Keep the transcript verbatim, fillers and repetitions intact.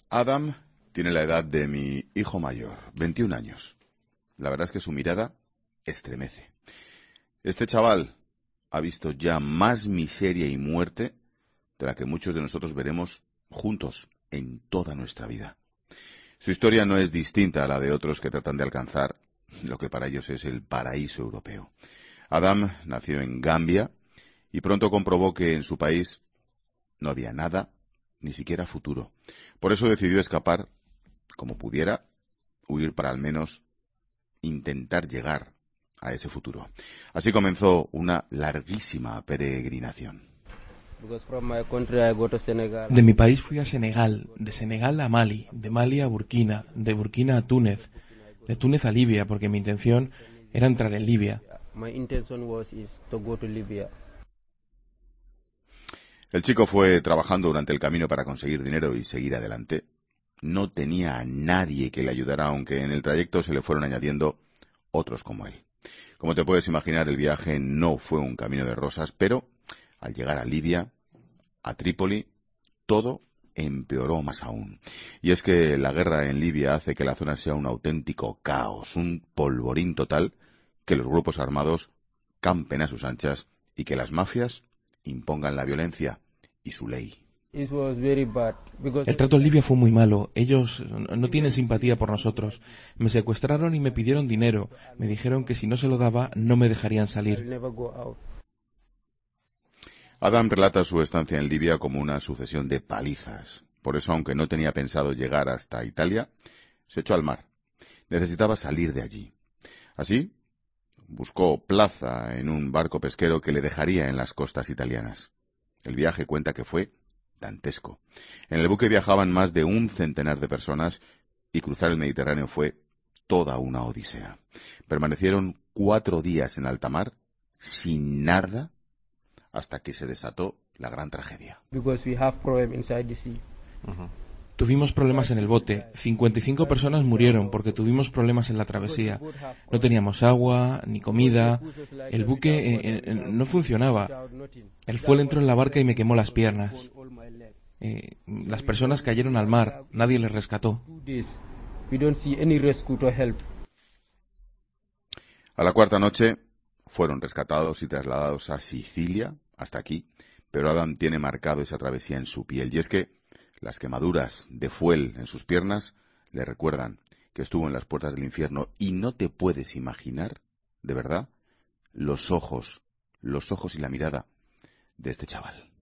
Adam tiene la edad de mi hijo mayor, veintiún años. La verdad es que su mirada estremece. Este chaval ha visto ya más miseria y muerte de la que muchos de nosotros veremos juntos en toda nuestra vida. Su historia no es distinta a la de otros que tratan de alcanzar lo que para ellos es el paraíso europeo. Adam nació en Gambia y pronto comprobó que en su país no había nada, ni siquiera futuro. Por eso decidió escapar como pudiera, huir para al menos intentar llegar a ese futuro. Así comenzó una larguísima peregrinación. De mi país fui a Senegal, de Senegal a Mali, de Mali a Burkina, de Burkina a Túnez, de Túnez a Libia, porque mi intención era entrar en Libia. El chico fue trabajando durante el camino para conseguir dinero y seguir adelante. No tenía a nadie que le ayudara, aunque en el trayecto se le fueron añadiendo otros como él. Como te puedes imaginar, el viaje no fue un camino de rosas, pero al llegar a Libia, a Trípoli, todo empeoró más aún. Y es que la guerra en Libia hace que la zona sea un auténtico caos, un polvorín total, que los grupos armados campen a sus anchas y que las mafias impongan la violencia y su ley. El trato en Libia fue muy malo. Ellos no tienen simpatía por nosotros. Me secuestraron y me pidieron dinero. Me dijeron que si no se lo daba, no me dejarían salir. Adam relata su estancia en Libia como una sucesión de palizas. Por eso, aunque no tenía pensado llegar hasta Italia, se echó al mar. Necesitaba salir de allí. Así, buscó plaza en un barco pesquero que le dejaría en las costas italianas. El viaje cuenta que fue dantesco. En el buque viajaban más de un centenar de personas y cruzar el Mediterráneo fue toda una odisea. Permanecieron cuatro días en alta mar, sin nada, hasta que se desató la gran tragedia. Uh-huh. Tuvimos problemas en el bote. cincuenta y cinco personas murieron porque tuvimos problemas en la travesía. No teníamos agua, ni comida. El buque eh, eh, no funcionaba. El fuel entró en la barca y me quemó las piernas. Eh, las personas cayeron al mar. Nadie les rescató. A la cuarta noche fueron rescatados y trasladados a Sicilia, hasta aquí, pero Adam tiene marcado esa travesía en su piel. Y es que las quemaduras de fuel en sus piernas le recuerdan que estuvo en las puertas del infierno y no te puedes imaginar, de verdad, los ojos, los ojos y la mirada de este chaval.